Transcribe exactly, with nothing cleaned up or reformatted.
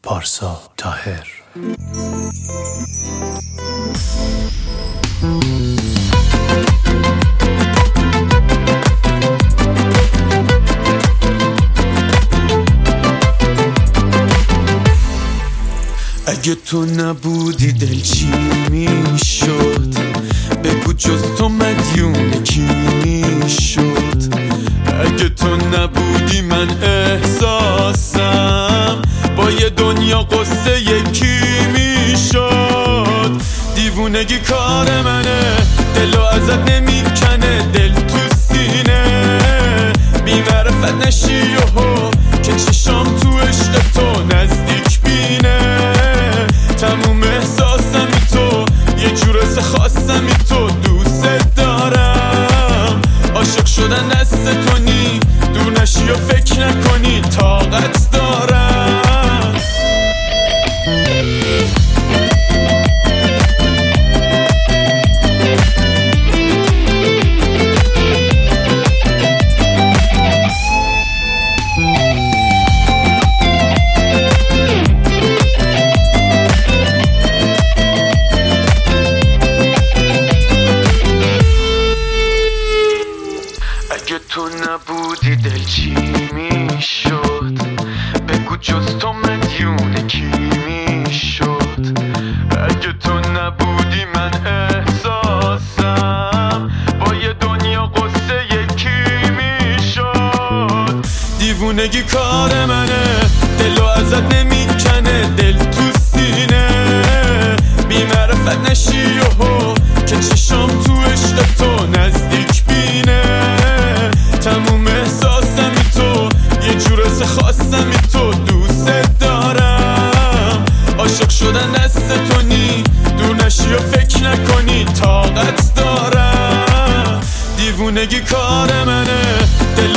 پارسا طاهر. اگه تو نبودی دل چی میشد؟ بگو جز تو مدیون کی میشد؟ اگه تو نبودی من احساسم با یه دنیا قصه یکی میشد. دیوونگی کار منه، دلو ازت نمیکنه، دل تو سینه بی معرفت نشی یهو که چشام تو عشق تو نزدیک بینه. تموم احساسمی تو یه جور حس خاصمی تو دوست دارم. عاشق شدن دست تو نی، دور نشی و فکر نکنی طاقت دارم. اگه تو نبودی دل چی میشد؟ بگو جز تو مدیون کی میشد؟ اگه تو نبودی من احساسم با یه دنیا قصه یکی میشد. دیوونگی کار منه، دلو ازت نمیکنه، دل تو سینه بی معرفت نشی یهو که چشام تو عشق تو نزدیک بینه. تموم احساسمی تو یه جور حس خاصمی تو دوست دارم. عاشق شدن دست تو نی، دور نشی و فکر نکنی طاقت دارم. دیوونگی کار منه، دل